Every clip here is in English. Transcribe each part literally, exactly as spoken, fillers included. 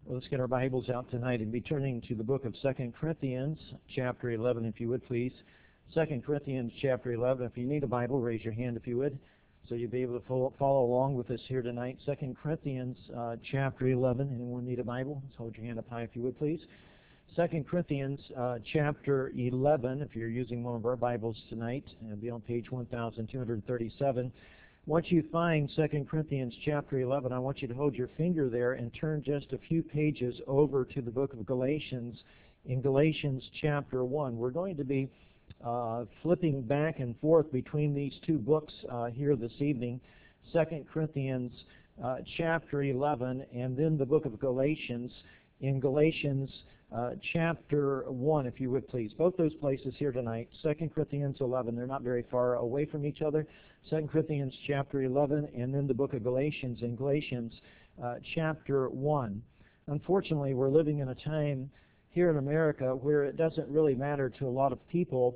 Well, let's get our Bibles out tonight and be turning to the book of Second Corinthians, chapter eleven, if you would, please. Second Corinthians, chapter eleven. If you need a Bible, raise your hand if you would, so you'll be able to follow, follow along with us here tonight. Second Corinthians, uh, chapter eleven. Anyone need a Bible? Let's hold your hand up high if you would, please. Second Corinthians, uh, chapter eleven. If you're using one of our Bibles tonight, it'll be on page one thousand two hundred thirty-seven. Once you find Second Corinthians chapter eleven, I want you to hold your finger there and turn just a few pages over to the book of Galatians. In Galatians chapter one, we're going to be uh, flipping back and forth between these two books uh, here this evening. Second Corinthians uh, chapter eleven and then the book of Galatians. In Galatians uh, chapter one, if you would please. Both those places here tonight, Second Corinthians eleven, they're not very far away from each other. Second Corinthians chapter eleven and then the book of Galatians. In Galatians uh, chapter one. Unfortunately, we're living in a time here in America where it doesn't really matter to a lot of people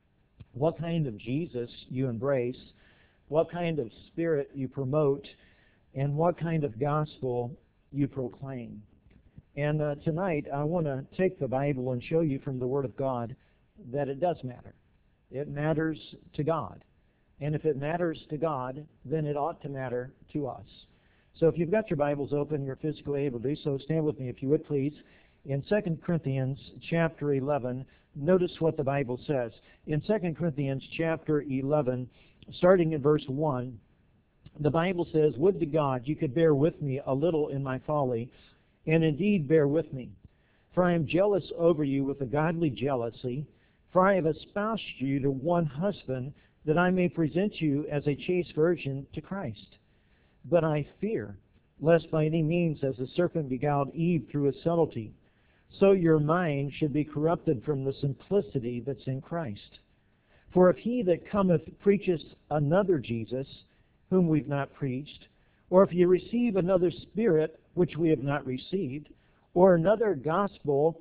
what kind of Jesus you embrace, what kind of spirit you promote, and what kind of gospel you proclaim. And uh, tonight, I want to take the Bible and show you from the Word of God that it does matter. It matters to God. And if it matters to God, then it ought to matter to us. So if you've got your Bibles open, you're physically able to do so, stand with me if you would, please. In Second Corinthians chapter eleven, notice what the Bible says. In Second Corinthians chapter eleven, starting in verse one, the Bible says, "Would to God you could bear with me a little in my folly, and indeed bear with me. For I am jealous over you with a godly jealousy, for I have espoused you to one husband, that I may present you as a chaste virgin to Christ. But I fear, lest by any means as the serpent beguiled Eve through his subtlety, so your mind should be corrupted from the simplicity that's in Christ. For if he that cometh preacheth another Jesus, whom we've not preached, or if you receive another spirit, which we have not received, or another gospel,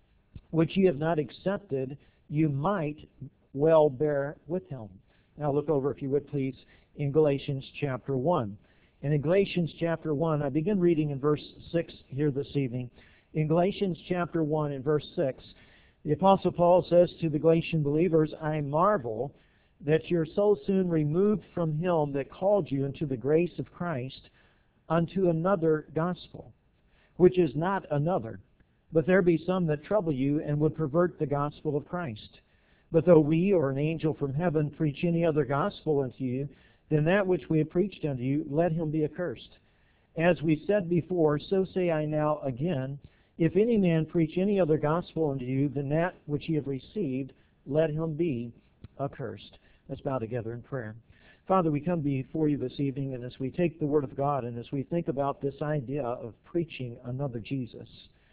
which ye have not accepted, you might well bear with him." Now look over, if you would please, in Galatians chapter one. And in Galatians chapter one, I begin reading in verse six here this evening. In Galatians chapter one and verse six, the Apostle Paul says to the Galatian believers, "I marvel that you're so soon removed from him that called you into the grace of Christ unto another gospel, which is not another. But there be some that trouble you and would pervert the gospel of Christ. But though we or an angel from heaven preach any other gospel unto you than that which we have preached unto you, let him be accursed. As we said before, so say I now again, if any man preach any other gospel unto you than that which ye have received, let him be accursed." Let's bow together in prayer. Father, we come before you this evening, and as we take the Word of God, and as we think about this idea of preaching another Jesus,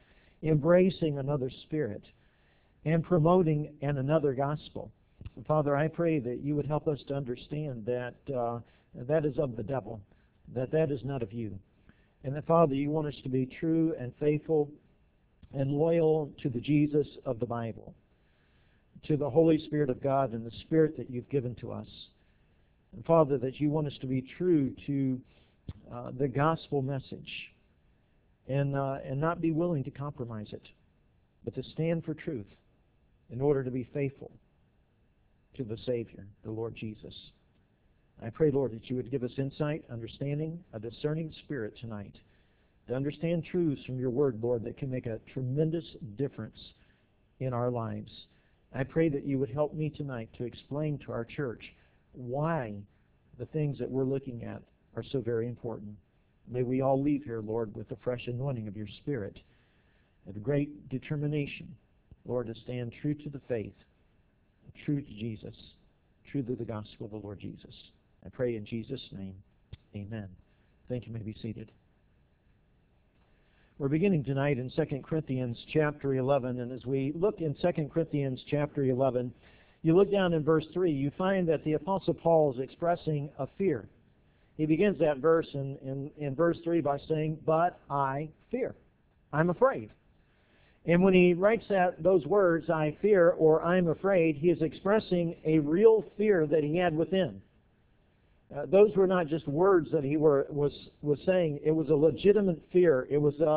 embracing another spirit, and promoting an another gospel, Father, I pray that you would help us to understand that uh, that is of the devil, that that is not of you, and that, Father, you want us to be true and faithful and loyal to the Jesus of the Bible, to the Holy Spirit of God and the Spirit that you've given to us. And Father, that you want us to be true to uh, the gospel message and, uh, and not be willing to compromise it, but to stand for truth in order to be faithful to the Savior, the Lord Jesus. I pray, Lord, that you would give us insight, understanding, a discerning spirit tonight to understand truths from your word, Lord, that can make a tremendous difference in our lives. I pray that you would help me tonight to explain to our church why the things that we're looking at are so very important. May we all leave here, Lord, with the fresh anointing of your Spirit and a great determination, Lord, to stand true to the faith, true to Jesus, true to the gospel of the Lord Jesus. I pray in Jesus' name, amen. Thank you. You may be seated. We're beginning tonight in Second Corinthians chapter eleven, and as we look in Second Corinthians chapter eleven, you look down in verse three, you find that the Apostle Paul is expressing a fear. He begins that verse in, in, in verse three by saying, "But I fear." I'm afraid. And when he writes that those words, "I fear" or "I'm afraid," he is expressing a real fear that he had within. Uh, those were not just words that he were, was, was saying. It was a legitimate fear. It was a,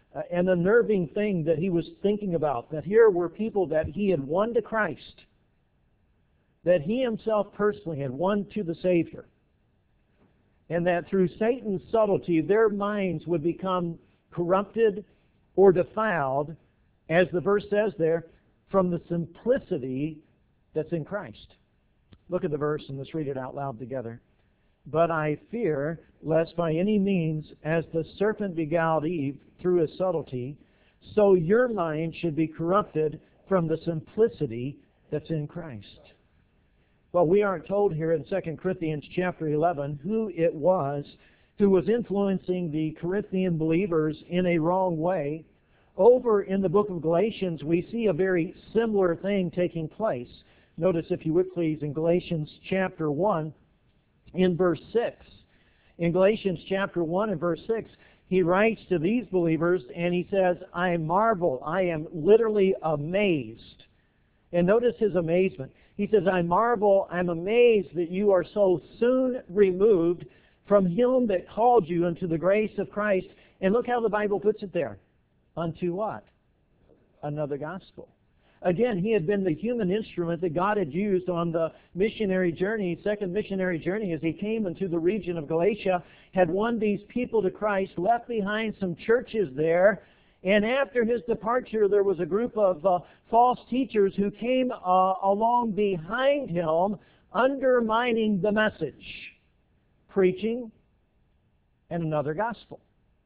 uh, an unnerving thing that he was thinking about, that here were people that he had won to Christ, that he himself personally had won to the Savior, and that through Satan's subtlety their minds would become corrupted or defiled, as the verse says there, from the simplicity that's in Christ. Look at the verse and let's read it out loud together. But I fear lest by any means, as the serpent beguiled Eve through his subtlety, so your mind should be corrupted from the simplicity that's in Christ. Well, we aren't told here in Second Corinthians chapter eleven who it was who was influencing the Corinthian believers in a wrong way. Over in the book of Galatians, we see a very similar thing taking place. Notice, if you would please, in Galatians chapter one, in verse six. In Galatians chapter one and verse six, he writes to these believers and he says, I marvel, I am literally amazed. And notice his amazement. He says, I marvel, I'm amazed that you are so soon removed from him that called you into the grace of Christ. And look how the Bible puts it there. Unto what? Another gospel. Again, he had been the human instrument that God had used on the missionary journey, second missionary journey, as he came into the region of Galatia, had won these people to Christ, left behind some churches there, and after his departure, there was a group of uh, false teachers who came uh, along behind him, undermining the message, preaching and another gospel.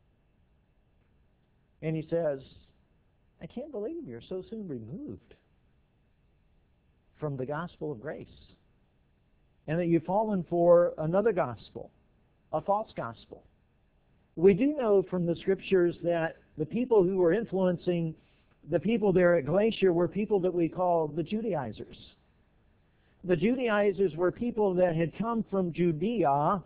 And he says, I can't believe you're so soon removed from the gospel of grace, and that you've fallen for another gospel, a false gospel. We do know from the Scriptures that the people who were influencing the people there at Galatia were people that we call the Judaizers. The Judaizers were people that had come from Judea,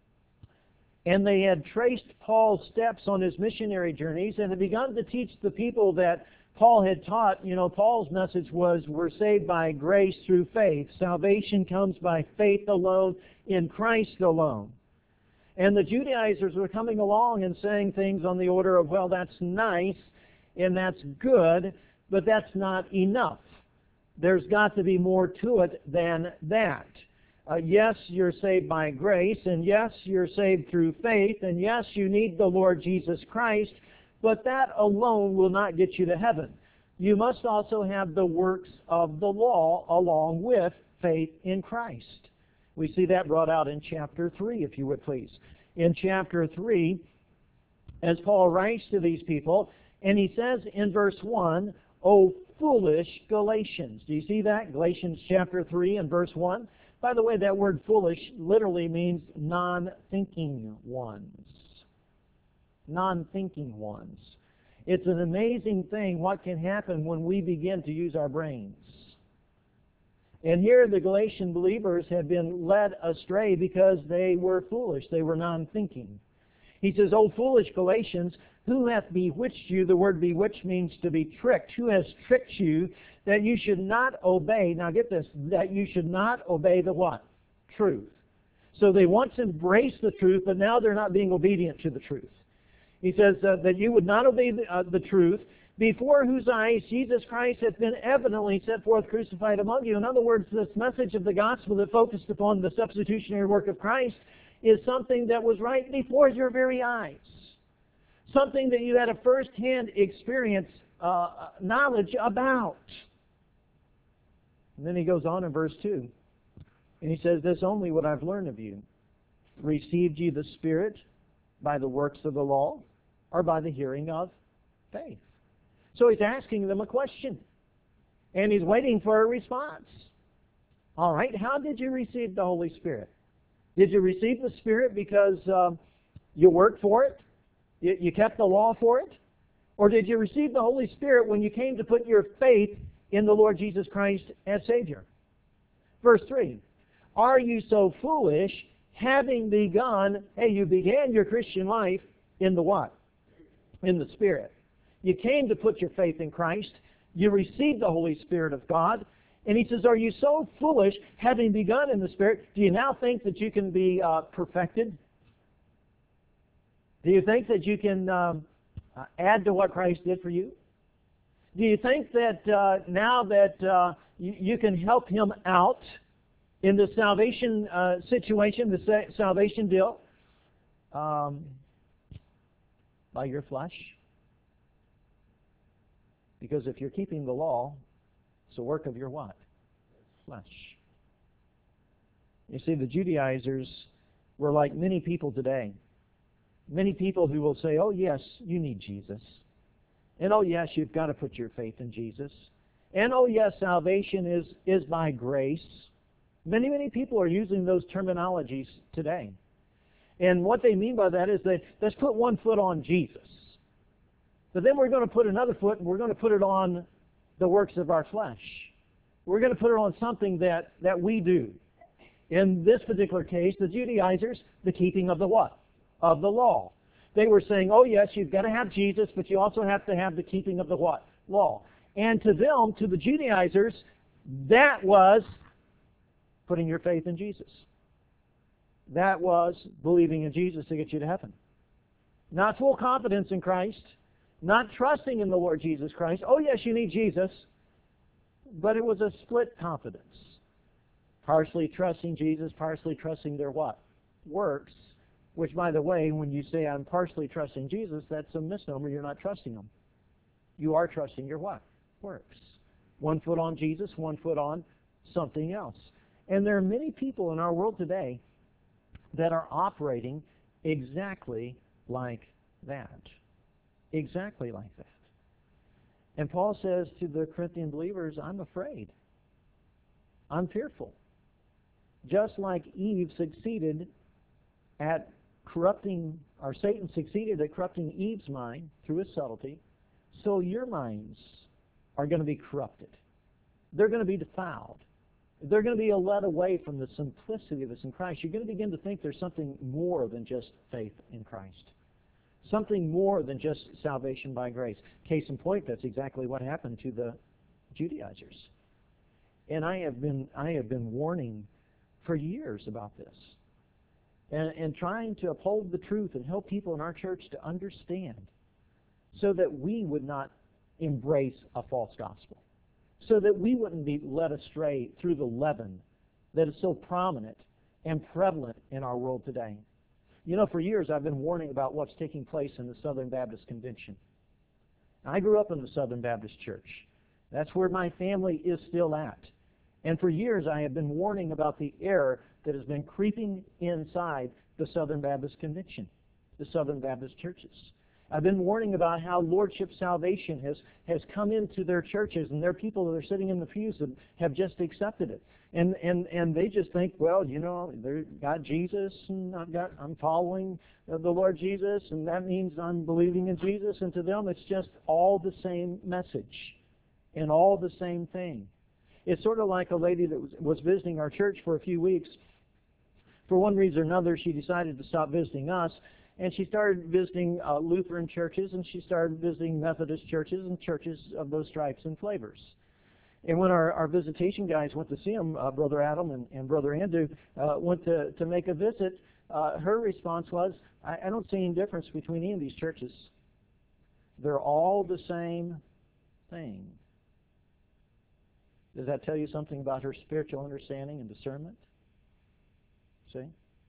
and they had traced Paul's steps on his missionary journeys and had begun to teach the people that Paul had taught. You know, Paul's message was, we're saved by grace through faith. Salvation comes by faith alone, in Christ alone. And the Judaizers were coming along and saying things on the order of, well, that's nice and that's good, but that's not enough. There's got to be more to it than that. Uh, yes, you're saved by grace, and yes, you're saved through faith, and yes, you need the Lord Jesus Christ, but that alone will not get you to heaven. You must also have the works of the law along with faith in Christ. We see that brought out in chapter three, if you would please. In chapter three, as Paul writes to these people, and he says in verse one, O foolish Galatians. Do you see that? Galatians chapter three and verse one. By the way, that word foolish literally means non-thinking ones. Non-thinking ones. It's an amazing thing what can happen when we begin to use our brains. And here the Galatian believers had been led astray because they were foolish. They were non-thinking. He says, O foolish Galatians, who hath bewitched you? The word bewitched means to be tricked. Who has tricked you that you should not obey, now get this, that you should not obey the what? Truth. So they once embraced the truth, but now they're not being obedient to the truth. He says uh, that you would not obey the, uh, the truth, before whose eyes Jesus Christ hath been evidently set forth crucified among you. In other words, this message of the gospel that focused upon the substitutionary work of Christ is something that was right before your very eyes. Something that you had a first-hand experience, uh, knowledge about. And then he goes on in verse two. And he says, this only what I've learned of you. Received ye the Spirit by the works of the law, or by the hearing of faith? So he's asking them a question, and he's waiting for a response. All right, how did you receive the Holy Spirit? Did you receive the Spirit because uh, you worked for it? You, you kept the law for it? Or did you receive the Holy Spirit when you came to put your faith in the Lord Jesus Christ as Savior? Verse three, are you so foolish, having begun, hey, you began your Christian life in the what? In the Spirit. You came to put your faith in Christ. You received the Holy Spirit of God. And he says, are you so foolish, having begun in the Spirit, do you now think that you can be uh, perfected? Do you think that you can um, uh, add to what Christ did for you? Do you think that uh, now that uh, you, you can help him out in the salvation uh, situation, the sa- salvation deal, um, by your flesh? Because if you're keeping the law, it's a work of your what? Flesh. You see, the Judaizers were like many people today. Many people who will say, oh yes, you need Jesus. And oh yes, you've got to put your faith in Jesus. And oh yes, salvation is, is by grace. Many, many people are using those terminologies today. And what they mean by that is that let's put one foot on Jesus. But then we're going to put another foot and we're going to put it on the works of our flesh. We're going to put it on something that, that we do. In this particular case, the Judaizers, the keeping of the what? Of the law. They were saying, oh yes, you've got to have Jesus, but you also have to have the keeping of the what? Law. And to them, to the Judaizers, that was putting your faith in Jesus. That was believing in Jesus to get you to heaven. Not full confidence in Christ, not trusting in the Lord Jesus Christ. Oh yes, you need Jesus, but it was a split confidence. Partially trusting Jesus, partially trusting their what? Works. Which, by the way, when you say I'm partially trusting Jesus, that's a misnomer. You're not trusting Him. You are trusting your what? Works. One foot on Jesus, one foot on something else. And there are many people in our world today that are operating exactly like that. Exactly like that. And Paul says to the Corinthian believers, I'm afraid. I'm fearful. Just like Eve succeeded at corrupting, or Satan succeeded at corrupting Eve's mind through his subtlety, so your minds are going to be corrupted. They're going to be defiled. They're going to be led away from the simplicity of this in Christ. You're going to begin to think there's something more than just faith in Christ. Something more than just salvation by grace. Case in point, that's exactly what happened to the Judaizers. And I have been, I have been warning for years about this. And, and trying to uphold the truth and help people in our church to understand so that we would not embrace a false gospel, so that we wouldn't be led astray through the leaven that is so prominent and prevalent in our world today. You know, for years I've been warning about what's taking place in the Southern Baptist Convention. I grew up in the Southern Baptist Church. That's where my family is still at. And for years I have been warning about the error that has been creeping inside the Southern Baptist Convention, the Southern Baptist churches. I've been warning about how Lordship salvation has, has come into their churches, and there are people that are sitting in the pews that have just accepted it. And, and, and they just think, well, you know, they've got Jesus, and I've got, I'm following the Lord Jesus, and that means I'm believing in Jesus. And to them, it's just all the same message and all the same thing. It's sort of like a lady that was, was visiting our church for a few weeks. For one reason or another, she decided to stop visiting us, and she started visiting uh, Lutheran churches, and she started visiting Methodist churches and churches of those stripes and flavors. And when our, our visitation guys went to see him, uh, Brother Adam and, and Brother Andrew uh, went to, to make a visit, uh, her response was, I, I don't see any difference between any of these churches. They're all the same thing. Does that tell you something about her spiritual understanding and discernment? See?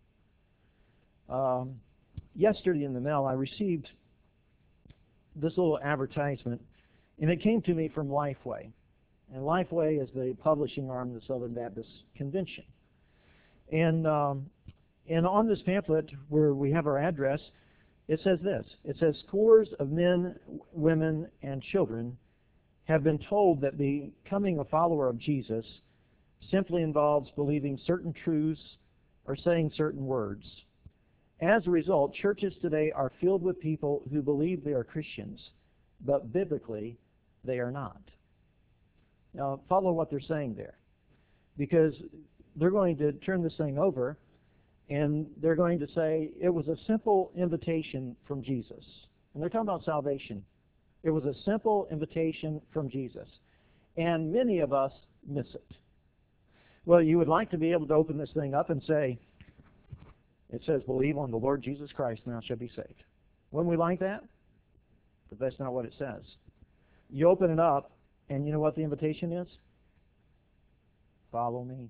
Um, yesterday in the mail, I received this little advertisement, and it came to me from Lifeway. And Lifeway is the publishing arm of the Southern Baptist Convention. And, um, and on this pamphlet, where we have our address, it says this. It says, scores of men, women, and children have been told that becoming a follower of Jesus simply involves believing certain truths or saying certain words. As a result, churches today are filled with people who believe they are Christians, but biblically they are not. Now, follow what they're saying there, because they're going to turn this thing over, and they're going to say it was a simple invitation from Jesus. And they're talking about salvation. It was a simple invitation from Jesus. And many of us miss it. Well, you would like to be able to open this thing up and say, it says, believe on the Lord Jesus Christ and thou shalt be saved. Wouldn't we like that? But that's not what it says. You open it up, and you know what the invitation is? Follow me.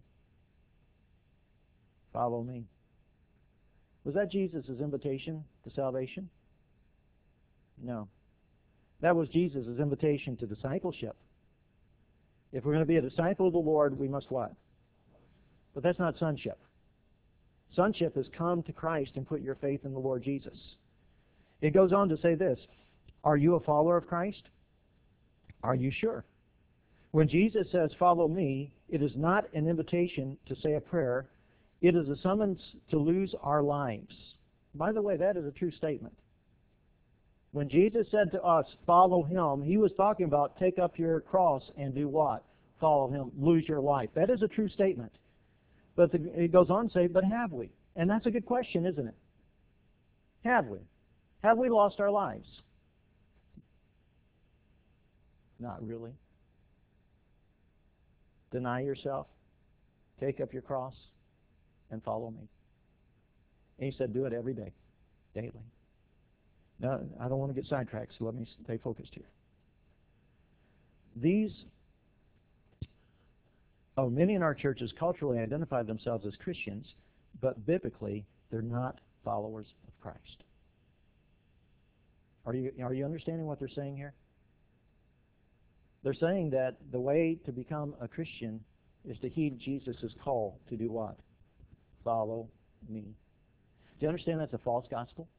Follow me. Was that Jesus' invitation to salvation? No. That was Jesus' invitation to discipleship. If we're going to be a disciple of the Lord, we must what? But that's not sonship. Sonship is come to Christ and put your faith in the Lord Jesus. It goes on to say this, are you a follower of Christ? Are you sure? When Jesus says, follow me, it is not an invitation to say a prayer. It is a summons to lose our lives. By the way, that is a true statement. When Jesus said to us, follow him, he was talking about take up your cross and do what? Follow him, lose your life. That is a true statement. But the, it goes on to say, but have we? And that's a good question, isn't it? Have we? Have we lost our lives? Not really. Deny yourself, take up your cross, and follow me. And he said, do it every day, daily. Now, I don't want to get sidetracked, so let me stay focused here. These, oh, many in our churches culturally identify themselves as Christians, but biblically, they're not followers of Christ. Are you, are you understanding what they're saying here? They're saying that the way to become a Christian is to heed Jesus' call to do what? Follow me. Do you understand that's a false gospel?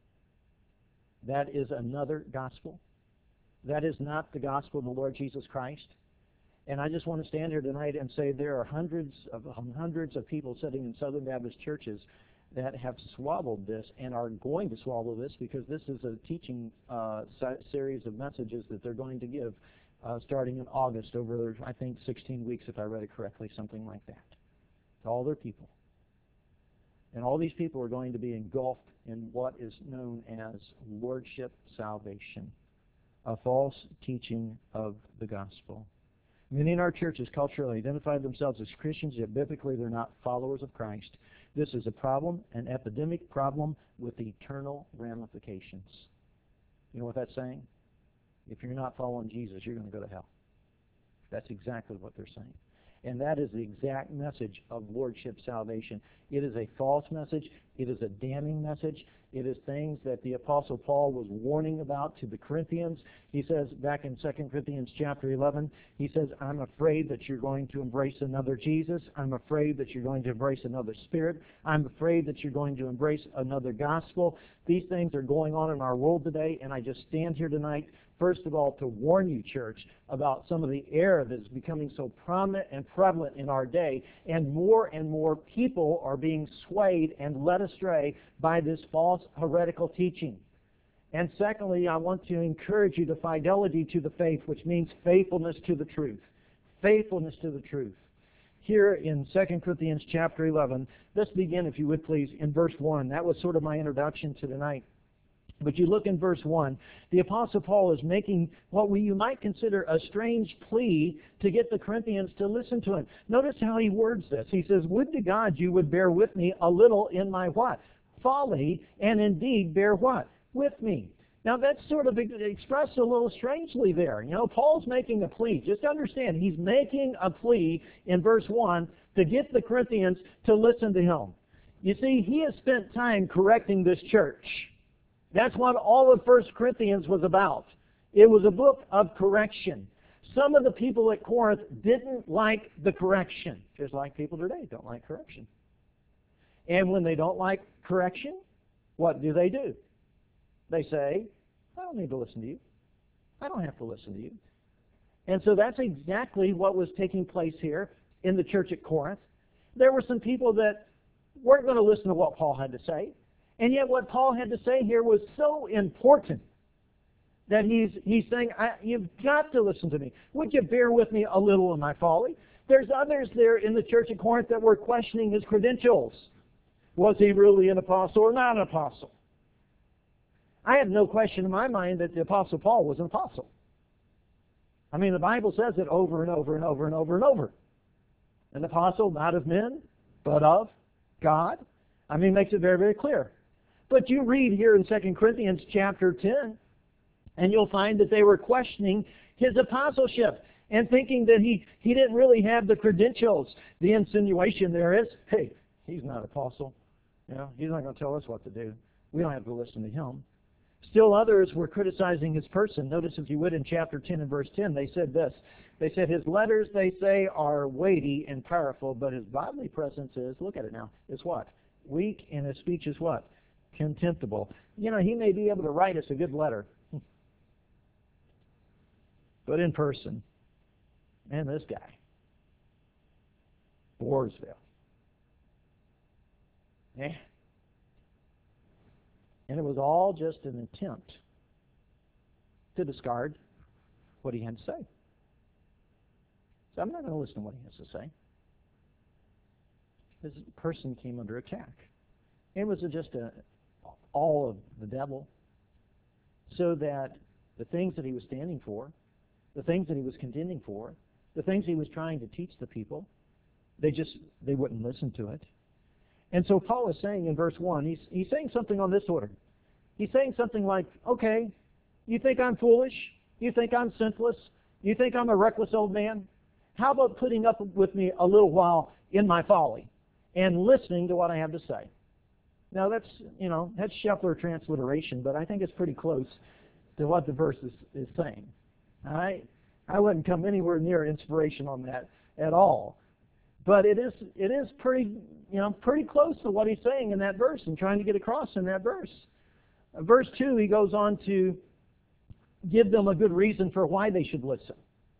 That is another gospel. That is not the gospel of the Lord Jesus Christ. And I just want to stand here tonight and say there are hundreds of hundreds of people sitting in Southern Baptist churches that have swallowed this and are going to swallow this because this is a teaching uh, series of messages that they're going to give uh, starting in August over, I think, sixteen weeks, if I read it correctly, something like that, to all their people. And all these people are going to be engulfed in what is known as lordship salvation, a false teaching of the gospel. Many in our churches culturally identify themselves as Christians, yet biblically they're not followers of Christ. This is a problem, an epidemic problem with eternal ramifications. You know what that's saying? If you're not following Jesus, you're going to go to hell. That's exactly what they're saying. And that is the exact message of lordship salvation. It is a false message. It is a damning message. It is things that the Apostle Paul was warning about to the Corinthians. He says back in Second Corinthians chapter eleven, he says, I'm afraid that you're going to embrace another Jesus. I'm afraid that you're going to embrace another spirit. I'm afraid that you're going to embrace another gospel. These things are going on in our world today, and I just stand here tonight, first of all, to warn you, church, about some of the error that is becoming so prominent and prevalent in our day, and more and more people are being swayed and led astray by this false heretical teaching. And secondly, I want to encourage you to fidelity to the faith, which means faithfulness to the truth. Faithfulness to the truth. Here in Second Corinthians chapter eleven, let's begin, if you would please, in verse one. That was sort of my introduction to tonight. But you look in verse one, the Apostle Paul is making what we, you might consider a strange plea to get the Corinthians to listen to him. Notice how he words this. He says, would to God you would bear with me a little in my what? Folly, and indeed bear what? With me. Now that's sort of expressed a little strangely there. You know, Paul's making a plea. Just understand, he's making a plea in verse one to get the Corinthians to listen to him. You see, he has spent time correcting this church. That's what all of First Corinthians was about. It was a book of correction. Some of the people at Corinth didn't like the correction, just like people today don't like correction. And when they don't like correction, what do they do? They say, I don't need to listen to you. I don't have to listen to you. And so that's exactly what was taking place here in the church at Corinth. There were some people that weren't going to listen to what Paul had to say. And yet what Paul had to say here was so important that he's, he's saying, I, you've got to listen to me. Would you bear with me a little in my folly? There's others there in the church at Corinth that were questioning his credentials. Was he really an apostle or not an apostle? I have no question in my mind that the Apostle Paul was an apostle. I mean, the Bible says it over and over and over and over and over. An apostle not of men, but of God. I mean, it makes it very, very clear. But you read here in Second Corinthians chapter ten, And you'll find that they were questioning his apostleship and thinking that he, he didn't really have the credentials. The insinuation there is, hey, he's not an apostle. You know, he's not going to tell us what to do. We don't have to listen to him. Still others were criticizing his person. Notice, if you would, in chapter ten and verse ten, they said this. They said, his letters, they say, are weighty and powerful, but his bodily presence is, look at it now, is what? Weak, and his speech is what? Contemptible. You know, he may be able to write us a good letter. But in person, man, this guy, Boersville. Yeah. And it was all just an attempt to discard what he had to say. So I'm not going to listen to what he has to say. This person came under attack. It was just a, all of the devil, so that the things that he was standing for, the things that he was contending for, the things he was trying to teach the people, they just, they wouldn't listen to it. And so Paul is saying in verse one, he's, he's saying something on this order. He's saying something like, okay, you think I'm foolish? You think I'm senseless? You think I'm a reckless old man? How about putting up with me a little while in my folly and listening to what I have to say? Now that's, you know, that's Scheffler transliteration, but I think it's pretty close to what the verse is, is saying. All right? I wouldn't come anywhere near inspiration on that at all. But it is it is pretty, you know, pretty close to what he's saying in that verse and trying to get across in that verse. Uh, verse two, he goes on to give them a good reason for why they should listen.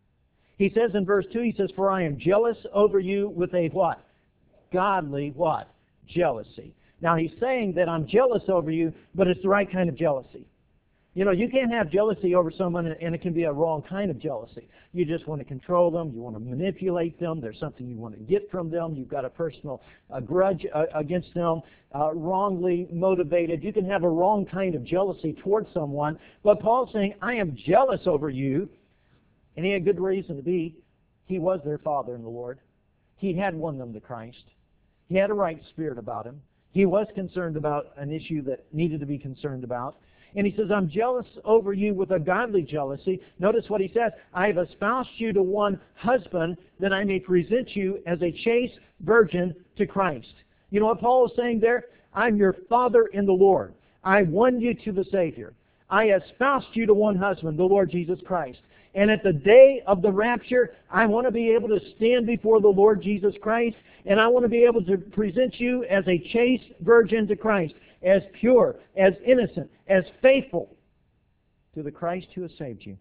He says in verse two, he says, for I am jealous over you with a what? Godly what? Jealousy. Now he's saying that I'm jealous over you, but it's the right kind of jealousy. You know, you can't have jealousy over someone, and it can be a wrong kind of jealousy. You just want to control them. You want to manipulate them. There's something you want to get from them. You've got a personal uh, grudge uh, against them, uh, wrongly motivated. You can have a wrong kind of jealousy towards someone. But Paul's saying, I am jealous over you. And he had good reason to be. He was their father in the Lord. He had won them to Christ. He had a right spirit about him. He was concerned about an issue that needed to be concerned about. And he says, I'm jealous over you with a godly jealousy. Notice what he says. I have espoused you to one husband, that I may present you as a chaste virgin to Christ. You know what Paul is saying there? I'm your father in the Lord. I won you to the Savior. I espoused you to one husband, the Lord Jesus Christ. And at the day of the rapture, I want to be able to stand before the Lord Jesus Christ, and I want to be able to present you as a chaste virgin to Christ, as pure, as innocent, as faithful to the Christ who has saved you,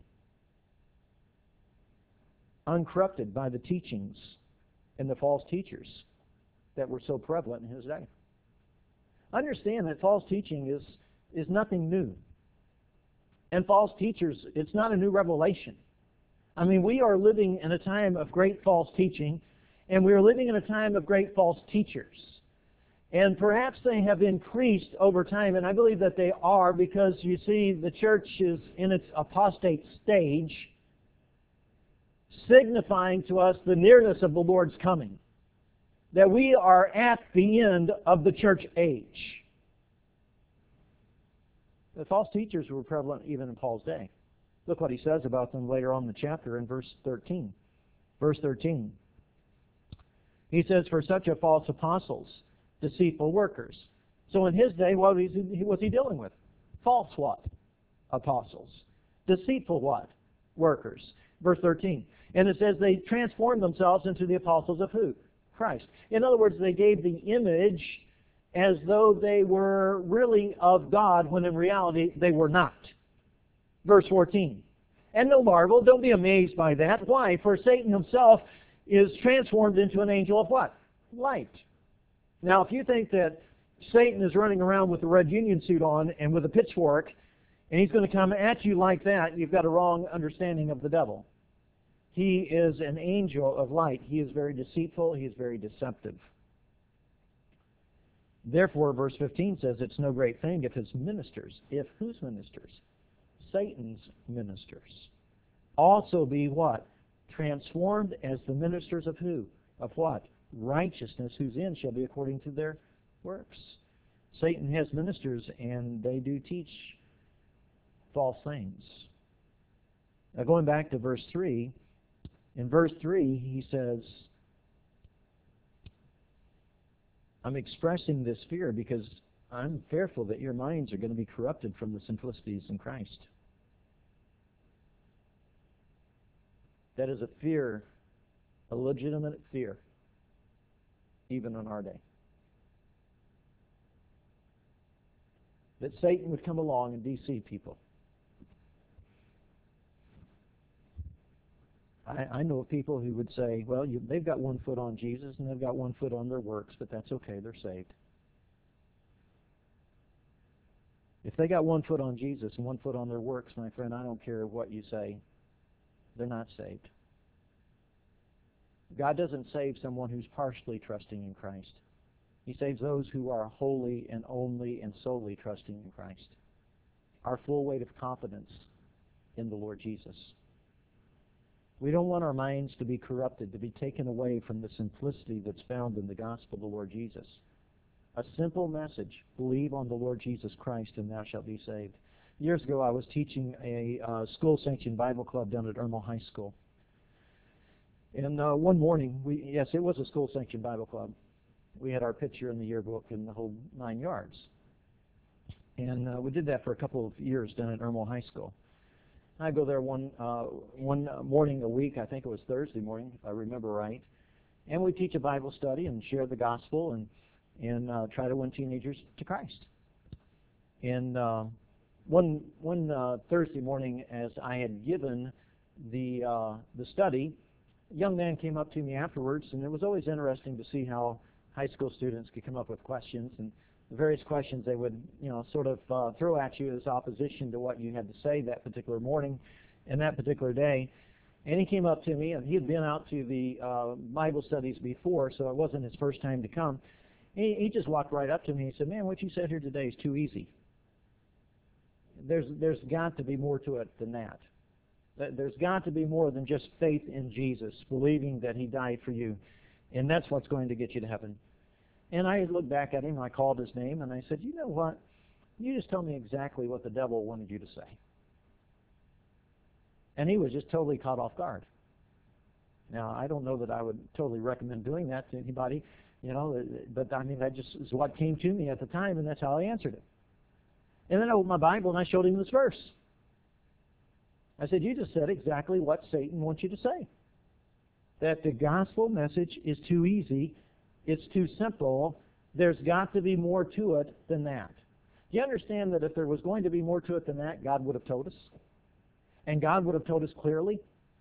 uncorrupted by the teachings and the false teachers that were so prevalent in his day. Understand that false teaching is, is nothing new. And false teachers, it's not a new revelation. I mean, we are living in a time of great false teaching, and we are living in a time of great false teachers. And perhaps they have increased over time, and I believe that they are, because you see the church is in its apostate stage, signifying to us the nearness of the Lord's coming, that we are at the end of the church age. The false teachers were prevalent even in Paul's day. Look what he says about them later on in the chapter in verse thirteen. Verse thirteen. He says, for such are false apostles, deceitful workers. So in his day, what was he, was he dealing with? False what? Apostles. Deceitful what? Workers. Verse thirteen. And it says they transformed themselves into the apostles of who? Christ. In other words, they gave the image as though they were really of God, when in reality they were not. Verse fourteen. And no marvel, don't be amazed by that. Why? For Satan himself is transformed into an angel of what? Light. Now, if you think that Satan is running around with a red union suit on and with a pitchfork, and he's going to come at you like that, you've got a wrong understanding of the devil. He is an angel of light. He is very deceitful. He is very deceptive. Therefore, verse fifteen says, it's no great thing if his ministers, if whose ministers? Satan's ministers. Also be what? Transformed as the ministers of who? Of what? Righteousness, whose end shall be according to their works. Satan has ministers, and they do teach false things. Now going back to verse three, in verse three he says, I'm expressing this fear because I'm fearful that your minds are going to be corrupted from the simplicities in Christ. That is a fear, a legitimate fear, even in our day. That Satan would come along and deceive people. I, I know of people who would say, well, you, they've got one foot on Jesus and they've got one foot on their works, but that's okay, they're saved. If they got one foot on Jesus and one foot on their works, my friend, I don't care what you say, they're not saved. God doesn't save someone who's partially trusting in Christ. He saves those who are wholly and only and solely trusting in Christ. Our full weight of confidence in the Lord Jesus. We don't want our minds to be corrupted, to be taken away from the simplicity that's found in the gospel of the Lord Jesus. A simple message, believe on the Lord Jesus Christ and thou shalt be saved. Years ago I was teaching a uh, school-sanctioned Bible club down at Irmo High School. And uh, one morning, we yes, it was a school-sanctioned Bible club. We had our picture in the yearbook and the whole nine yards. And uh, we did that for a couple of years down at Irmo High School. I go there one uh, one morning a week, I think it was Thursday morning, if I remember right, and we teach a Bible study and share the gospel and and uh, try to win teenagers to Christ. And uh, one one uh, Thursday morning, as I had given the uh, the study, a young man came up to me afterwards, and it was always interesting to see how high school students could come up with questions, and the various questions they would, you know, sort of uh, throw at you as opposition to what you had to say that particular morning and that particular day. And he came up to me, and he had been out to the uh, Bible studies before, so it wasn't his first time to come. He, he just walked right up to me and he said, man, what you said here today is too easy. There's, there's got to be more to it than that. There's got to be more than just faith in Jesus, believing that he died for you. And that's what's going to get you to heaven. And I looked back at him, and I called his name, and I said, you know what? You just tell me exactly what the devil wanted you to say. And he was just totally caught off guard. Now, I don't know that I would totally recommend doing that to anybody, you know, but I mean, that just is what came to me at the time, and that's how I answered it. And then I opened my Bible, and I showed him this verse. I said, you just said exactly what Satan wants you to say. That the gospel message is too easy, it's too simple, there's got to be more to it than that. Do you understand that if there was going to be more to it than that, God would have told us? And God would have told us clearly?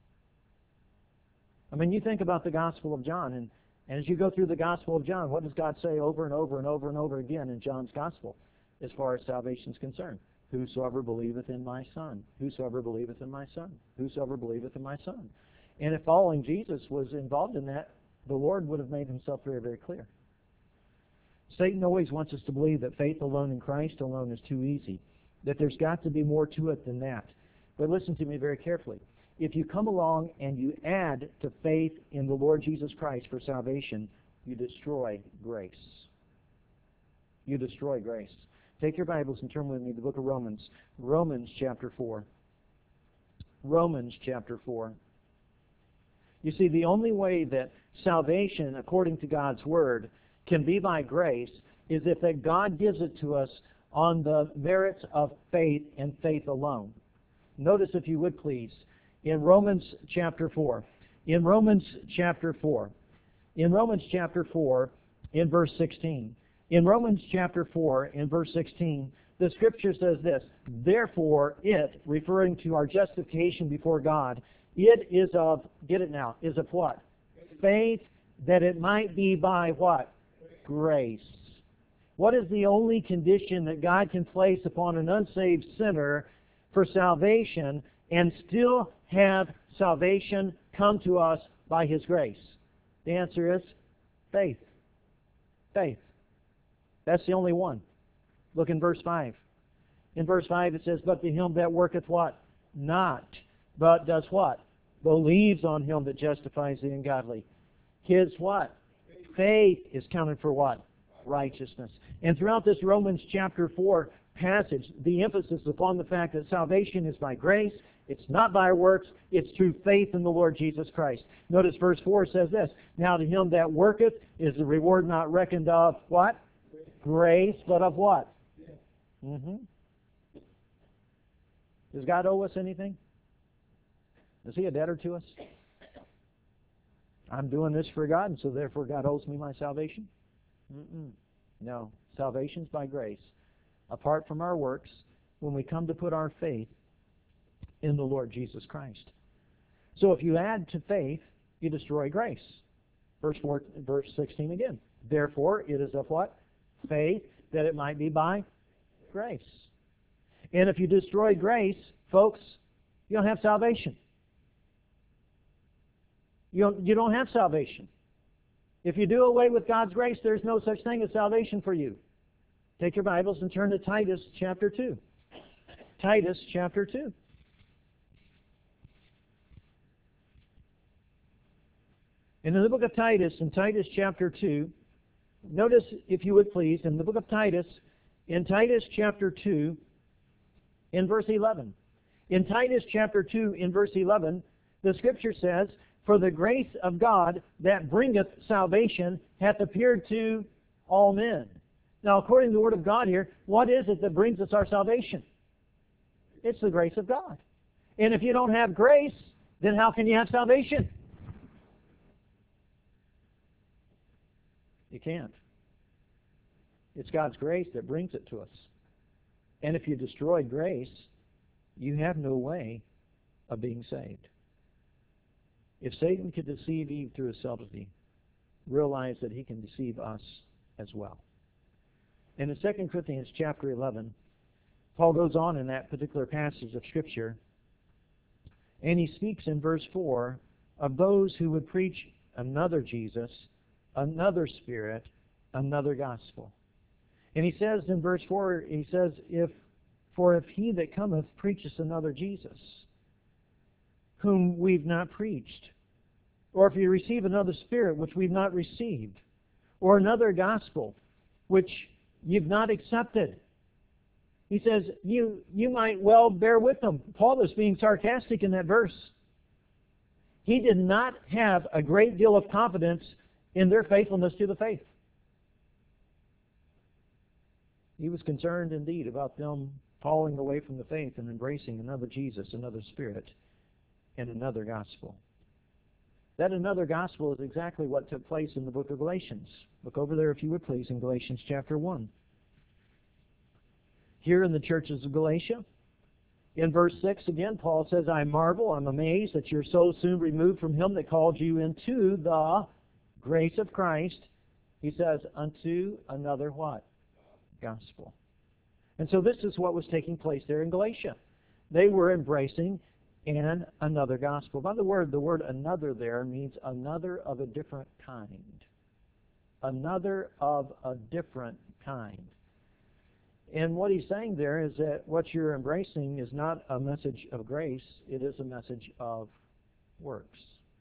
I mean, you think about the Gospel of John, and, and as you go through the Gospel of John, what does God say over and over and over and over again in John's Gospel as far as salvation is concerned? Whosoever believeth in my Son, whosoever believeth in my Son, whosoever believeth in my Son. And if following Jesus was involved in that, the Lord would have made himself very, very clear. Satan always wants us to believe that faith alone in Christ alone is too easy, that there's got to be more to it than that. But listen to me very carefully. If you come along and you add to faith in the Lord Jesus Christ for salvation, you destroy grace. You destroy grace. Take your Bibles and turn with me to the book of Romans. Romans chapter four. Romans chapter four. You see, the only way that salvation, according to God's Word, can be by grace is if that God gives it to us on the merits of faith and faith alone. Notice, if you would please, in Romans chapter four. In Romans chapter four. In Romans chapter four, in verse sixteen. In Romans chapter four, in verse sixteen, the Scripture says this, therefore it, referring to our justification before God, it is of, get it now, is of what? Faith, that it might be by what? Grace. What is the only condition that God can place upon an unsaved sinner for salvation and still have salvation come to us by His grace? The answer is faith. Faith. That's the only one. Look in verse five. In verse five it says, but to him that worketh what? Not. But does what? Believes on him that justifies the ungodly. His what? Faith is counted for what? Righteousness. And throughout this Romans chapter four, passage, the emphasis is upon the fact that salvation is by grace, it's not by works, it's through faith in the Lord Jesus Christ. Notice verse four says this, now to him that worketh is the reward not reckoned of what? Grace, but of what? Mm-hmm. Does God owe us anything? Is He a debtor to us? I'm doing this for God, and so therefore God owes me my salvation? Mm-mm. No. Salvation's by grace. Apart from our works, when we come to put our faith in the Lord Jesus Christ. So if you add to faith, you destroy grace. Verse four, verse sixteen again. Therefore, it is of what? Faith, that it might be by grace. And if you destroy grace, folks, you don't have salvation. You don't, you don't have salvation. If you do away with God's grace, there's no such thing as salvation for you. Take your Bibles and turn to Titus chapter two. Titus chapter two. And in the book of Titus, in Titus chapter two, notice, if you would please, in the book of Titus, in Titus chapter two, in verse eleven. In Titus chapter two, in verse eleven, the Scripture says, for the grace of God that bringeth salvation hath appeared to all men. Now, according to the Word of God here, what is it that brings us our salvation? It's the grace of God. And if you don't have grace, then how can you have salvation? You can't. It's God's grace that brings it to us. And if you destroy grace, you have no way of being saved. If Satan could deceive Eve through his subtlety, realize that he can deceive us as well. And in Second Corinthians chapter eleven, Paul goes on in that particular passage of Scripture, and he speaks in verse four of those who would preach another Jesus, another Spirit, another gospel. And he says in verse four, he says, "If for if he that cometh preacheth another Jesus, whom we've not preached, or if you receive another Spirit which we've not received, or another gospel which you've not accepted." He says, you, you might well bear with them. Paul is being sarcastic in that verse. He did not have a great deal of confidence in their faithfulness to the faith. He was concerned indeed about them falling away from the faith and embracing another Jesus, another Spirit, and another gospel. That another gospel is exactly what took place in the book of Galatians. Look over there, if you would please, in Galatians chapter one. Here in the churches of Galatia, in verse six again, Paul says, "I marvel, I'm amazed that you're so soon removed from him that called you into the grace of Christ." He says, "unto another" what? Gospel. And so this is what was taking place there in Galatia. They were embracing and another gospel. By the word, the word another there means another of a different kind. Another of a different kind. And what he's saying there is that what you're embracing is not a message of grace, it is a message of works.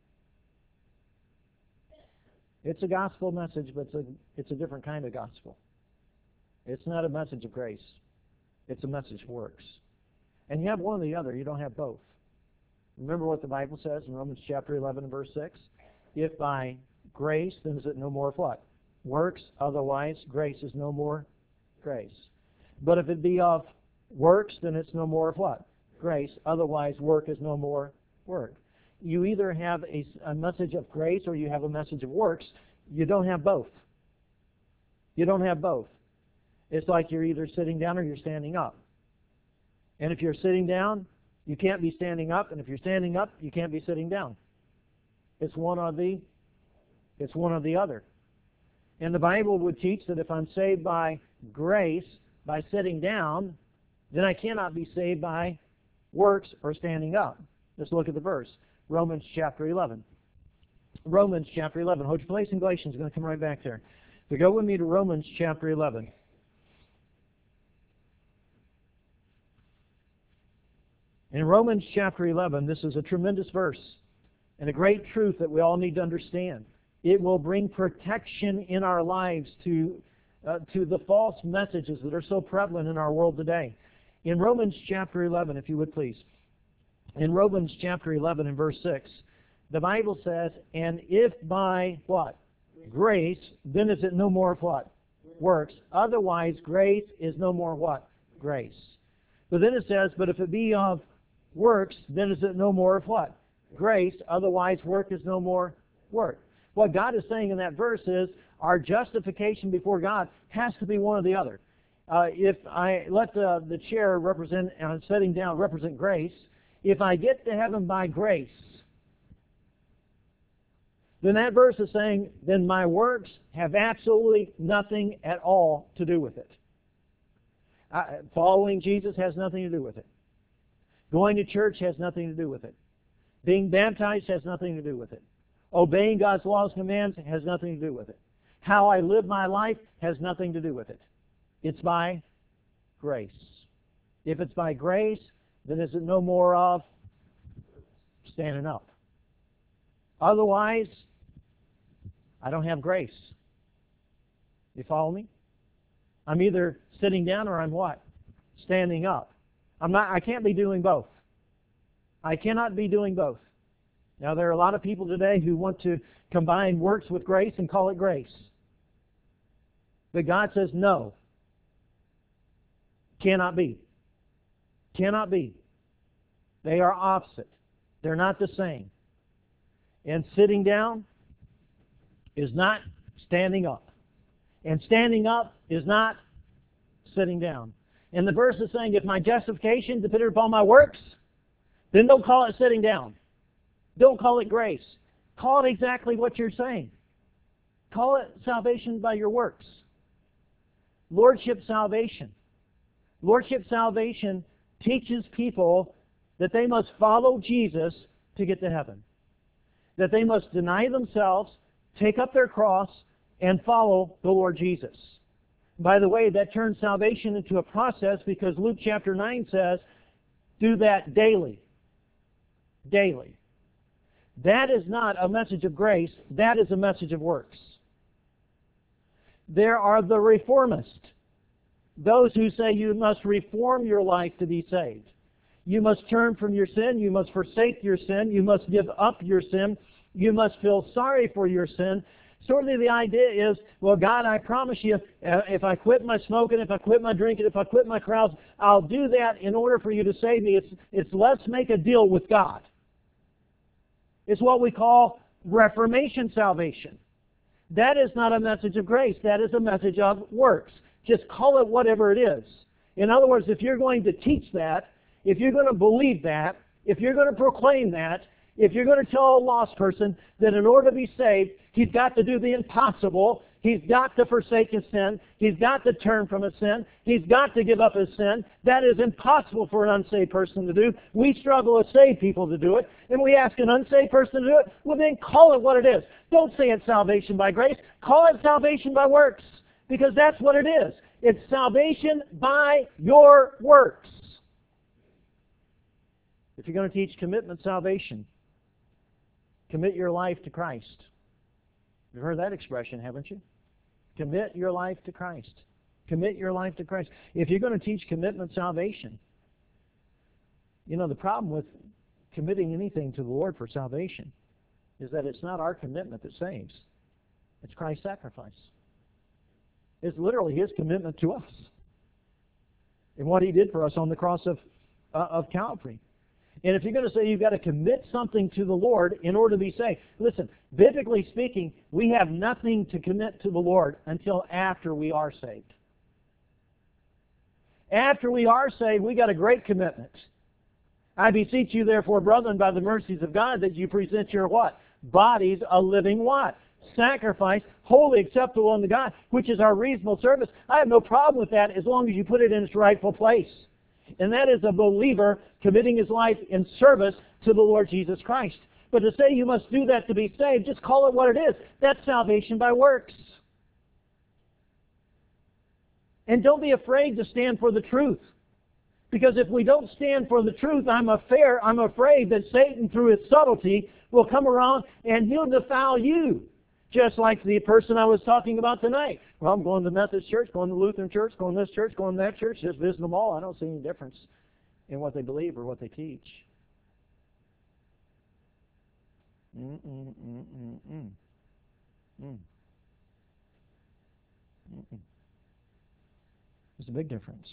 It's a gospel message, but it's a, it's a different kind of gospel. It's not a message of grace. It's a message of works. And you have one or the other. You don't have both. Remember what the Bible says in Romans chapter eleven and verse six? If by grace, then is it no more of what? Works. Otherwise, grace is no more grace. But if it be of works, then it's no more of what? Grace. Otherwise, work is no more work. You either have a, a message of grace or you have a message of works. You don't have both. You don't have both. It's like you're either sitting down or you're standing up. And if you're sitting down, you can't be standing up. And if you're standing up, you can't be sitting down. It's one or the, it's one or the other. And the Bible would teach that if I'm saved by grace, by sitting down, then I cannot be saved by works or standing up. Let's look at the verse. Romans chapter eleven. Romans chapter eleven. Hold your place in Galatians. I'm going to come right back there. So go with me to Romans chapter eleven. In Romans chapter eleven, this is a tremendous verse and a great truth that we all need to understand. It will bring protection in our lives to uh, to the false messages that are so prevalent in our world today. In Romans chapter eleven, if you would please. In Romans chapter eleven and verse six, the Bible says, and if by what? Grace, then is it no more of what? Works. Otherwise, grace is no more what? Grace. But then it says, but if it be of works, then is it no more of what? Grace. Otherwise, work is no more work. What God is saying in that verse is, our justification before God has to be one or the other. Uh, if I let the, the chair represent, uh, sitting down, represent grace, if I get to heaven by grace, then that verse is saying, then my works have absolutely nothing at all to do with it. Uh, following Jesus has nothing to do with it. Going to church has nothing to do with it. Being baptized has nothing to do with it. Obeying God's laws and commands has nothing to do with it. How I live my life has nothing to do with it. It's by grace. If it's by grace, then is it no more of standing up? Otherwise, I don't have grace. You follow me? I'm either sitting down or I'm what? Standing up. I'm not, I can't be doing both. I cannot be doing both. Now, there are a lot of people today who want to combine works with grace and call it grace. But God says no. Cannot be. Cannot be. They are opposite. They're not the same. And sitting down is not standing up. And standing up is not sitting down. And the verse is saying, if my justification depended upon my works, then don't call it sitting down. Don't call it grace. Call it exactly what you're saying. Call it salvation by your works. Lordship salvation. Lordship salvation teaches people that they must follow Jesus to get to heaven. That they must deny themselves, take up their cross, and follow the Lord Jesus. By the way, that turns salvation into a process because Luke chapter nine says, do that daily. Daily. That is not a message of grace. That is a message of works. There are the reformists. Those who say you must reform your life to be saved. You must turn from your sin. You must forsake your sin. You must give up your sin. You must feel sorry for your sin. Sort of the idea is, well, God, I promise you, uh, if I quit my smoking, if I quit my drinking, if I quit my crowds, I'll do that in order for you to save me. It's, it's let's make a deal with God. It's what we call Reformation salvation. That is not a message of grace. That is a message of works. Just call it whatever it is. In other words, if you're going to teach that, if you're going to believe that, if you're going to proclaim that, if you're going to tell a lost person that in order to be saved, he's got to do the impossible, he's got to forsake his sin, he's got to turn from his sin, he's got to give up his sin, that is impossible for an unsaved person to do. We struggle as saved people to do it, and we ask an unsaved person to do it. Well, then call it what it is. Don't say it's salvation by grace. Call it salvation by works, because that's what it is. It's salvation by your works. If you're going to teach commitment salvation, commit your life to Christ. You've heard that expression, haven't you? Commit your life to Christ. Commit your life to Christ. If you're going to teach commitment salvation, you know, the problem with committing anything to the Lord for salvation is that it's not our commitment that saves. It's Christ's sacrifice. It's literally His commitment to us and what He did for us on the cross of, uh, of Calvary. And if you're going to say you've got to commit something to the Lord in order to be saved, listen, biblically speaking, we have nothing to commit to the Lord until after we are saved. After we are saved, we got a great commitment. I beseech you, therefore, brethren, by the mercies of God, that you present your what? Bodies a living what? Sacrifice, wholly acceptable unto God, which is our reasonable service. I have no problem with that as long as you put it in its rightful place. And that is a believer committing his life in service to the Lord Jesus Christ. But to say you must do that to be saved, just call it what it is. That's salvation by works. And don't be afraid to stand for the truth. Because if we don't stand for the truth, I'm afraid, I'm afraid that Satan, through his subtlety, will come around and he'll defile you. Just like the person I was talking about tonight. Well, I'm going to the Methodist church, going to the Lutheran church, going to this church, going to that church, just visiting them all. I don't see any difference in what they believe or what they teach. Mm-mm-mm-mm-mm. Mm. Mm-mm. There's a big difference.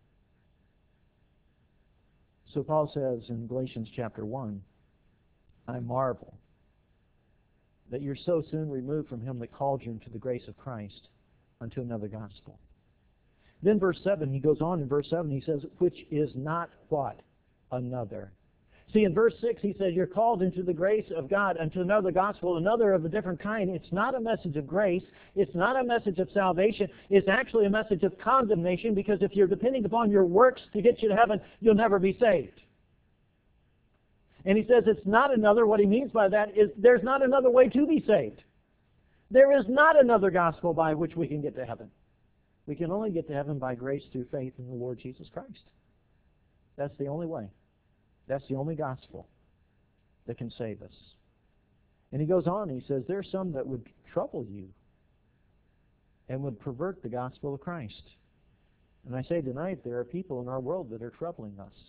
So Paul says in Galatians chapter one, I marvel that you're so soon removed from him that called you into the grace of Christ unto another gospel. Then verse seven, he goes on in verse seven, he says, which is not what? Another. See, in verse six, he says, you're called into the grace of God unto another gospel, another of a different kind. It's not a message of grace. It's not a message of salvation. It's actually a message of condemnation, because if you're depending upon your works to get you to heaven, you'll never be saved. And he says it's not another. What he means by that is there's not another way to be saved. There is not another gospel by which we can get to heaven. We can only get to heaven by grace through faith in the Lord Jesus Christ. That's the only way. That's the only gospel that can save us. And he goes on, he says, there's some that would trouble you and would pervert the gospel of Christ. And I say tonight, there are people in our world that are troubling us,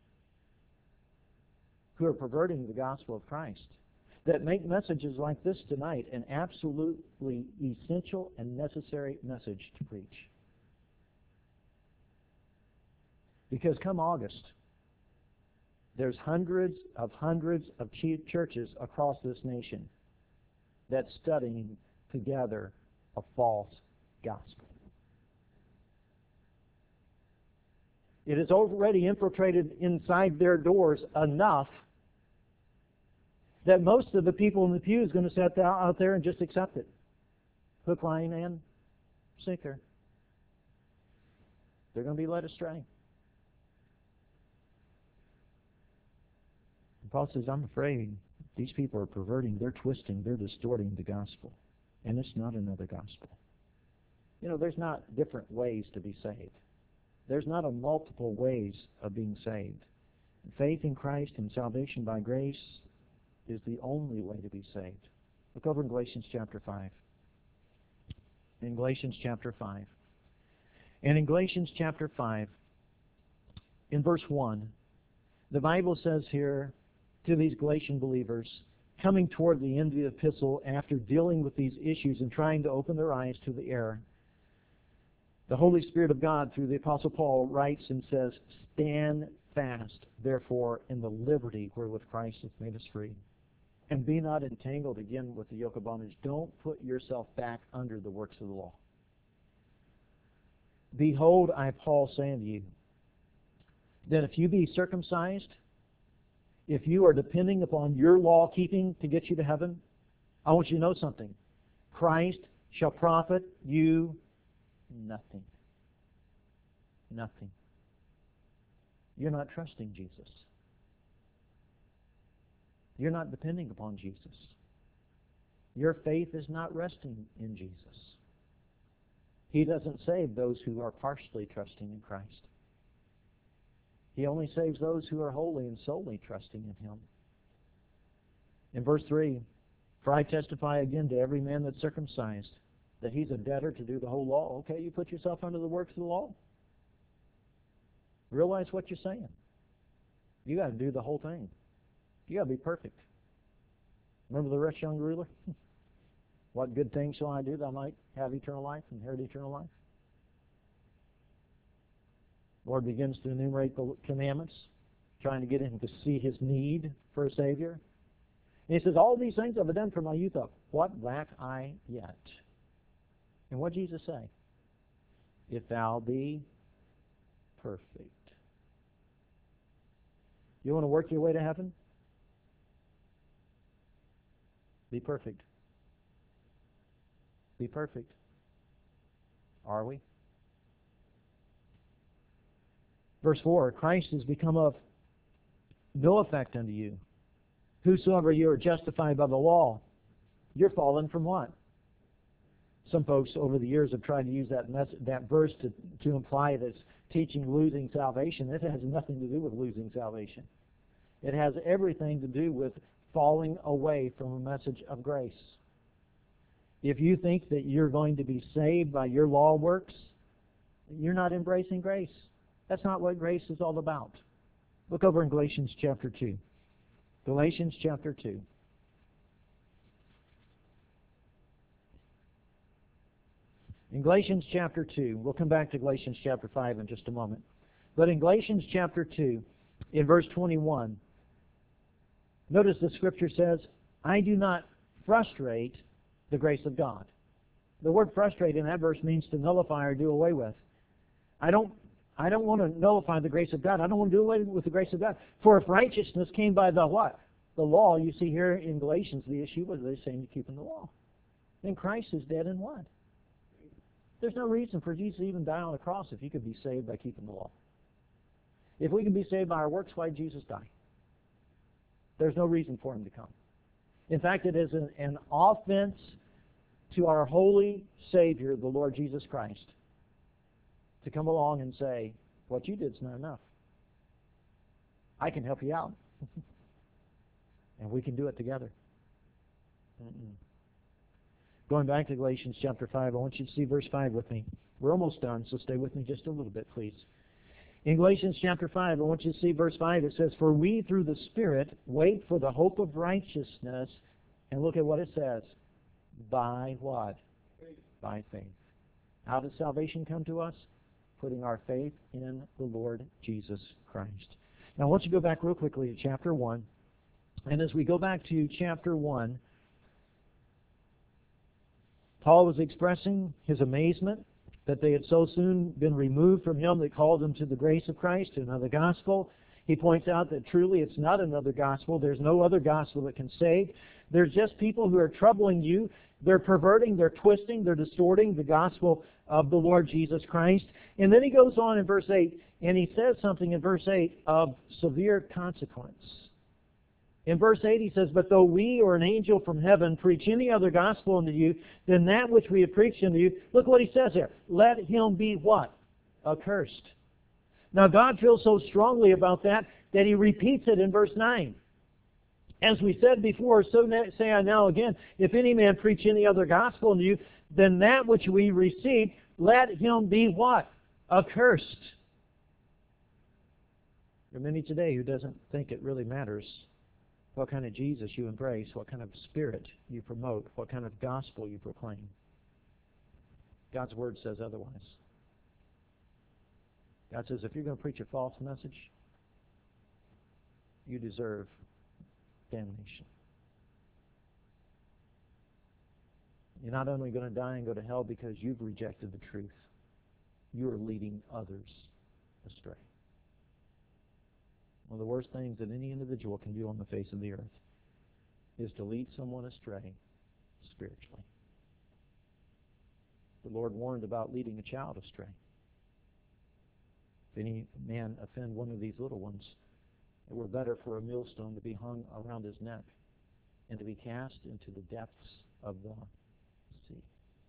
who are perverting the gospel of Christ, that make messages like this tonight an absolutely essential and necessary message to preach. Because come August, there's hundreds of hundreds of churches across this nation that's studying together a false gospel. It has already infiltrated inside their doors enough that most of the people in the pew is going to sit out there and just accept it. Hook, line, and sinker. They're going to be led astray. And Paul says, I'm afraid these people are perverting, they're twisting, they're distorting the gospel. And it's not another gospel. You know, there's not different ways to be saved. There's not a multiple ways of being saved. Faith in Christ and salvation by grace is the only way to be saved. Look over in Galatians chapter five. In Galatians chapter five. And in Galatians chapter five, in verse one, the Bible says here to these Galatian believers, coming toward the end of the epistle after dealing with these issues and trying to open their eyes to the error, the Holy Spirit of God, through the Apostle Paul, writes and says, stand fast, therefore, in the liberty wherewith Christ hath made us free. And be not entangled again with the yoke of bondage. Don't put yourself back under the works of the law. Behold, I, Paul, say unto you, that if you be circumcised, if you are depending upon your law keeping to get you to heaven, I want you to know something. Christ shall profit you nothing. Nothing. You're not trusting Jesus. You're not depending upon Jesus. Your faith is not resting in Jesus. He doesn't save those who are partially trusting in Christ. He only saves those who are wholly and solely trusting in Him. In verse three, for I testify again to every man that's circumcised, that he's a debtor to do the whole law. Okay, you put yourself under the works of the law. Realize what you're saying. You got to do the whole thing. You got to be perfect. Remember the rich young ruler? What good things shall I do that I might have eternal life, inherit eternal life? The Lord begins to enumerate the commandments, trying to get him to see his need for a Savior. And he says, all these things have I done from my youth up. What lack I yet? And what did Jesus say? If thou be perfect. You want to work your way to heaven? Be perfect. Be perfect. Are we? Verse four, Christ has become of no effect unto you. Whosoever you are justified by the law, you're fallen from what? Some folks over the years have tried to use that mess- that verse to, to imply that it's teaching losing salvation. It has nothing to do with losing salvation. It has everything to do with falling away from a message of grace. If you think that you're going to be saved by your law works, you're not embracing grace. That's not what grace is all about. Look over in Galatians chapter two. Galatians chapter two. In Galatians chapter two, we'll come back to Galatians chapter five in just a moment. But in Galatians chapter two, in verse twenty-one, notice the Scripture says, I do not frustrate the grace of God. The word frustrate in that verse means to nullify or do away with. I don't I don't want to nullify the grace of God. I don't want to do away with the grace of God. For if righteousness came by the what? The law, you see here in Galatians, the issue was they're saying you're keeping the law. Then Christ is dead in what? There's no reason for Jesus to even die on the cross if you could be saved by keeping the law. If we can be saved by our works, why did Jesus die? There's no reason for him to come. In fact, it is an, an offense to our holy Savior, the Lord Jesus Christ, to come along and say, what you did is not enough. I can help you out. And we can do it together. Mm-mm. Going back to Galatians chapter five, I want you to see verse five with me. We're almost done, so stay with me just a little bit, please. In Galatians chapter five, I want you to see verse five. It says, for we through the Spirit wait for the hope of righteousness. And look at what it says. By what? Faith. By faith. How does salvation come to us? Putting our faith in the Lord Jesus Christ. Now I want you to go back real quickly to chapter one. And as we go back to chapter one, Paul was expressing his amazement that they had so soon been removed from him that called them to the grace of Christ, to another gospel. He points out that truly it's not another gospel. There's no other gospel that can save. There's just people who are troubling you. They're perverting, they're twisting, they're distorting the gospel of the Lord Jesus Christ. And then he goes on in verse eight, and he says something in verse eight of severe consequence. In verse eight he says, but though we or an angel from heaven preach any other gospel unto you than that which we have preached unto you, look what he says here. Let him be what? Accursed. Now God feels so strongly about that that he repeats it in verse nine. As we said before, so say I now again, if any man preach any other gospel unto you than that which we received, let him be what? Accursed. There are many today who doesn't think it really matters what kind of Jesus you embrace, what kind of spirit you promote, what kind of gospel you proclaim. God's Word says otherwise. God says if you're going to preach a false message, you deserve damnation. You're not only going to die and go to hell because you've rejected the truth, you are leading others astray. One of the worst things that any individual can do on the face of the earth is to lead someone astray spiritually. The Lord warned about leading a child astray. If any man offend one of these little ones, it were better for a millstone to be hung around his neck and to be cast into the depths of the sea.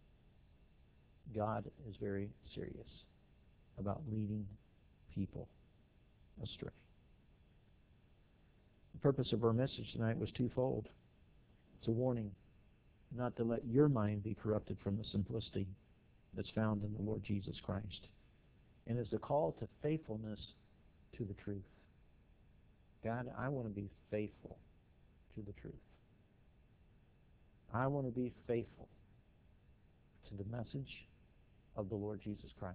God is very serious about leading people astray. The purpose of our message tonight was twofold. It's a warning not to let your mind be corrupted from the simplicity that's found in the Lord Jesus Christ. And it's a call to faithfulness to the truth. God, I want to be faithful to the truth. I want to be faithful to the message of the Lord Jesus Christ.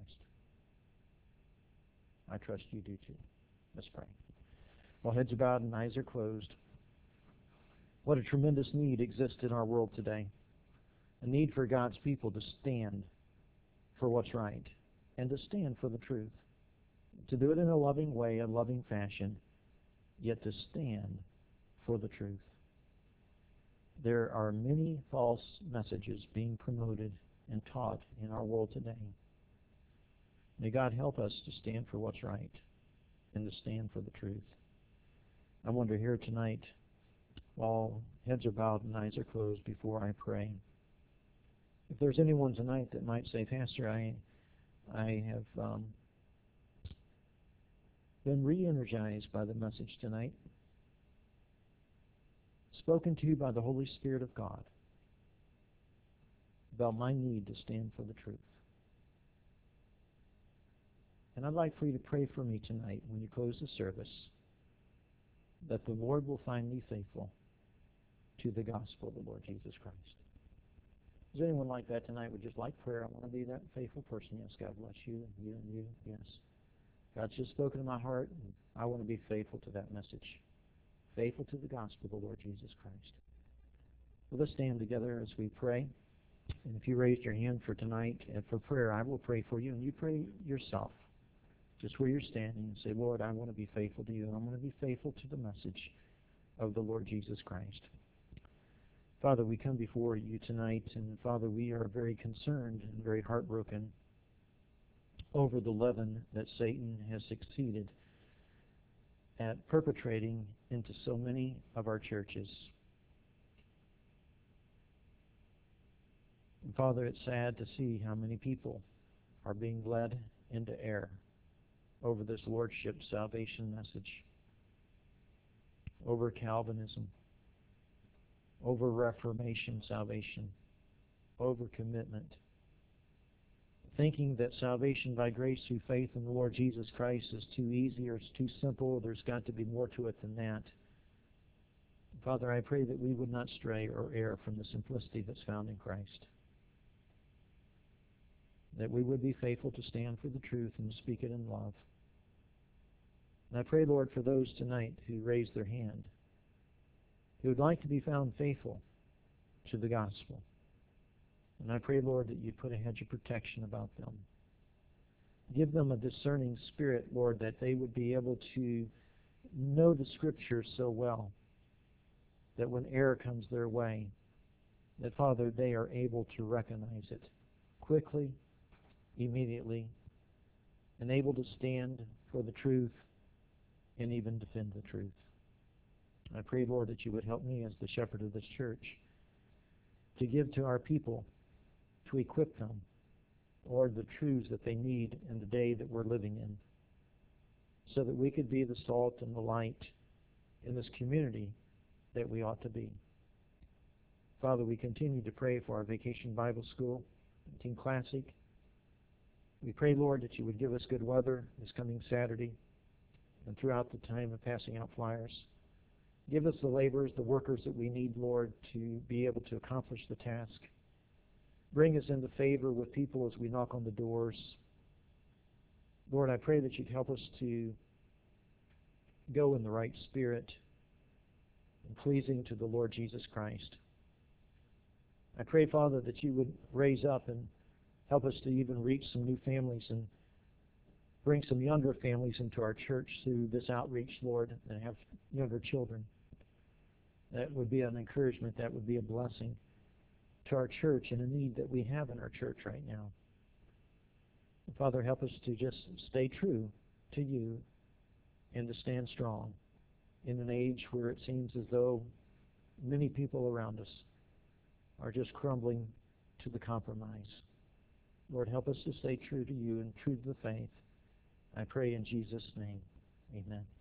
I trust you do too. Let's pray. While heads are bowed and eyes are closed, what a tremendous need exists in our world today. A need for God's people to stand for what's right and to stand for the truth. To do it in a loving way, a loving fashion, yet to stand for the truth. There are many false messages being promoted and taught in our world today. May God help us to stand for what's right and to stand for the truth. I wonder here tonight, while heads are bowed and eyes are closed before I pray, if there's anyone tonight that might say, Pastor, I, I have um, been re-energized by the message tonight, spoken to by the Holy Spirit of God. about my need to stand for the truth. And I'd like for you to pray for me tonight when you close the service, that the Lord will find me faithful to the gospel of the Lord Jesus Christ. Is anyone like that tonight would just like prayer? I want to be that faithful person. Yes, God bless you and you and you. Yes. God's just spoken to my heart, and I want to be faithful to that message. Faithful to the gospel of the Lord Jesus Christ. Well, let's stand together as we pray. And if you raised your hand for tonight and for prayer, I will pray for you, and you pray yourself. Just where you're standing and say, Lord, I want to be faithful to you, and I'm going to be faithful to the message of the Lord Jesus Christ. Father, we come before you tonight, and Father, we are very concerned and very heartbroken over the leaven that Satan has succeeded at perpetrating into so many of our churches. And Father, it's sad to see how many people are being led into error over this Lordship salvation message, over Calvinism, over Reformation salvation, over commitment, thinking that salvation by grace through faith in the Lord Jesus Christ is too easy or it's too simple. There's got to be more to it than that. Father, I pray that we would not stray or err from the simplicity that's found in Christ, that we would be faithful to stand for the truth and speak it in love. And I pray, Lord, for those tonight who raise their hand, who would like to be found faithful to the gospel. And I pray, Lord, that you put a hedge of protection about them. Give them a discerning spirit, Lord, that they would be able to know the Scriptures so well that when error comes their way, that, Father, they are able to recognize it quickly, immediately, and able to stand for the truth and even defend the truth. I pray, Lord, that you would help me as the shepherd of this church to give to our people, to equip them, Lord, the truths that they need in the day that we're living in, so that we could be the salt and the light in this community that we ought to be. Father, we continue to pray for our Vacation Bible School, Teen Classic. We pray, Lord, that you would give us good weather this coming Saturday and throughout the time of passing out flyers. Give us the laborers, the workers that we need, Lord, to be able to accomplish the task. Bring us into favor with people as we knock on the doors. Lord, I pray that you'd help us to go in the right spirit and pleasing to the Lord Jesus Christ. I pray, Father, that you would raise up and help us to even reach some new families and bring some younger families into our church through this outreach, Lord, that have younger children. That would be an encouragement. That would be a blessing to our church and a need that we have in our church right now. And Father, help us to just stay true to you and to stand strong in an age where it seems as though many people around us are just crumbling to the compromise. Lord, help us to stay true to you and true to the faith. I pray in Jesus' name. Amen.